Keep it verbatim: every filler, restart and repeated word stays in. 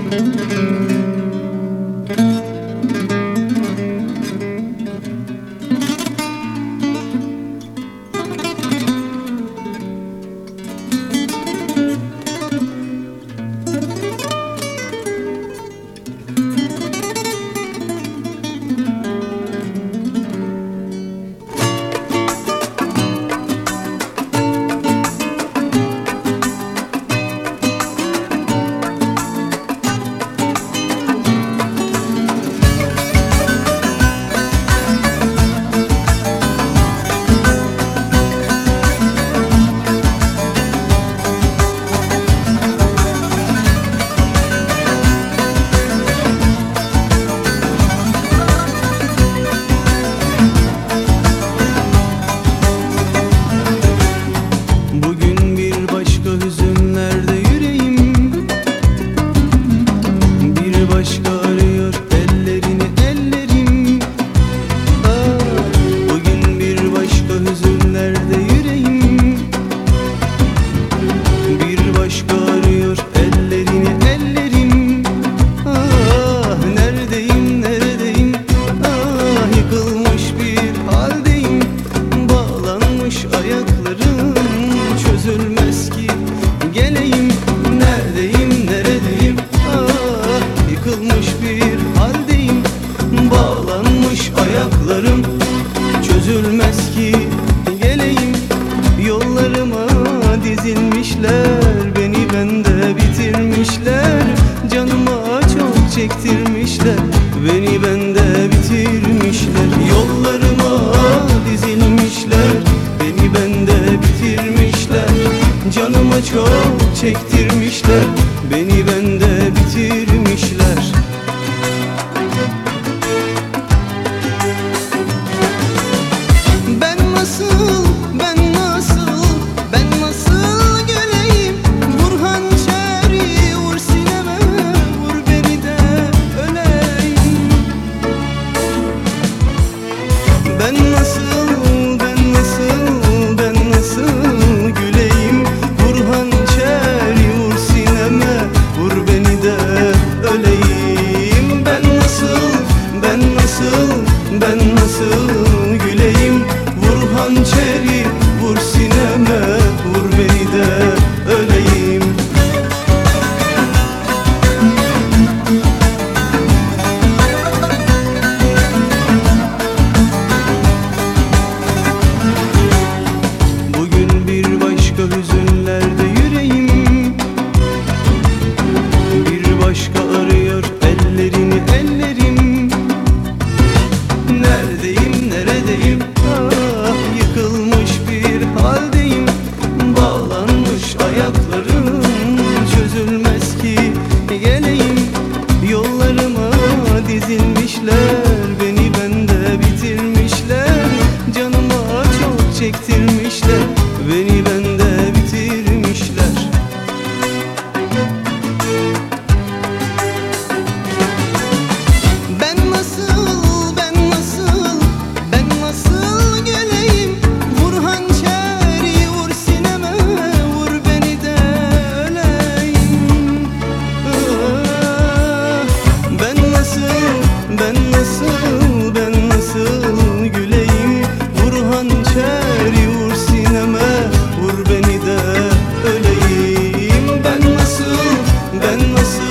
dizilmişler, beni bende bitirmişler. Canıma çok çektirmişler, beni bende bitirmişler. Yollarıma dizilmişler, beni bende bitirmişler. Canıma çok çektirmişler, beni bende bitirmişler. Ben nasıl, ben nasıl, ben nasıl güleyim? Vur hançeri, vur sineme, vur beni de öleyim. Ben nasıl, ben nasıl, ben nasıl güleyim? Vur hançeri, vur sineme, vur beni de öleyim. Ben nasıl, ben nasıl, ben nasıl güleyim? Vur hançeri, vur sineme, vur beni de öleyim. Bugün bir başka hüzünlerde yüreğim, bir başka arıyor ellerini ellerim. Neredeyim, neredeyim? Ah, yıkılmış bir haldeyim. Bağlanmış ayaklarım, çözülmez ki geleyim. Yollarıma dizilmişler, beni bende bitirmişler. Canıma çok çektirmişler, beni bende bitirmişler. Ben nasıl, ben nasıl, ben nasıl güleyim? Vur hançeri, vur sineme, vur beni de öleyim. Ah, ben nasıl, ben nasıl, ben nasıl güleyim? Vur hançeri, vur sineme, vur beni de öleyim. Ben nasıl, ben nasıl